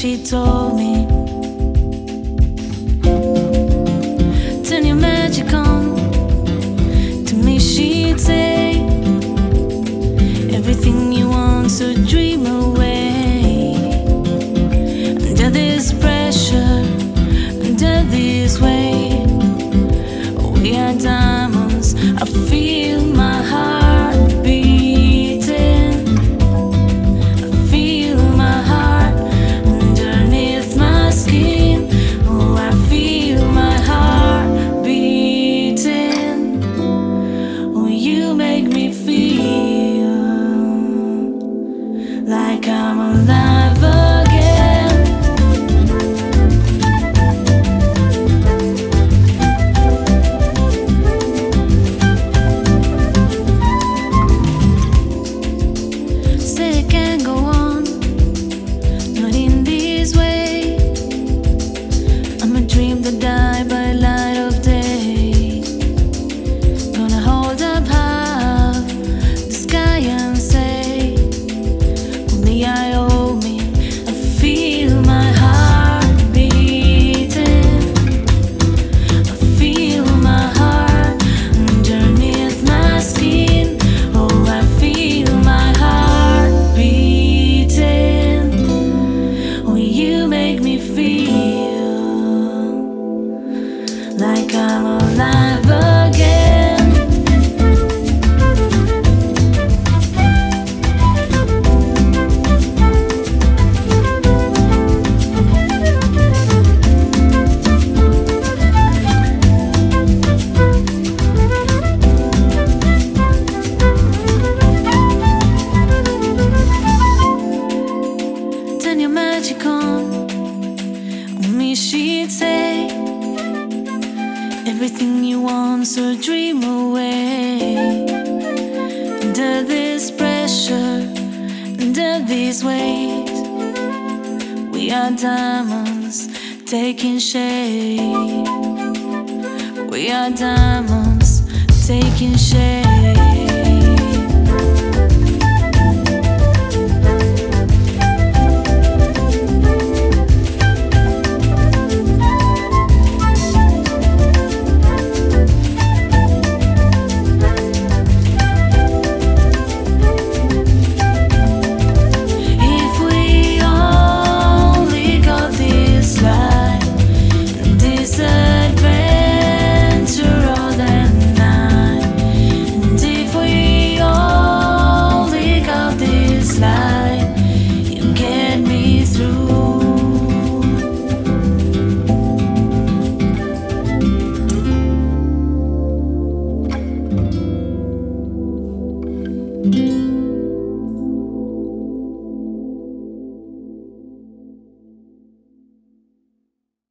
she told me, turn your magic on. To me she'd say, everything you want, so dream away. Under this pressure, under this weight, we are diamonds. I feel my heart beating. I feel my heart underneath my skin. Oh, I feel my heart beating. Oh, you make me feel like I'm alive again. Say it can't go on, not in this way. I'm a dream that died by light of day. Gonna hold up half the sky and say, only I owe me. I feel my heart beating. I feel my heart underneath my skin. Oh, I feel my heart beating. Oh, you make me feel like I'm alive again. Turn your magic on me, she'd say, everything you want, so dream away. Under this pressure, under this weight, we are diamonds taking shape. We are diamonds taking shape.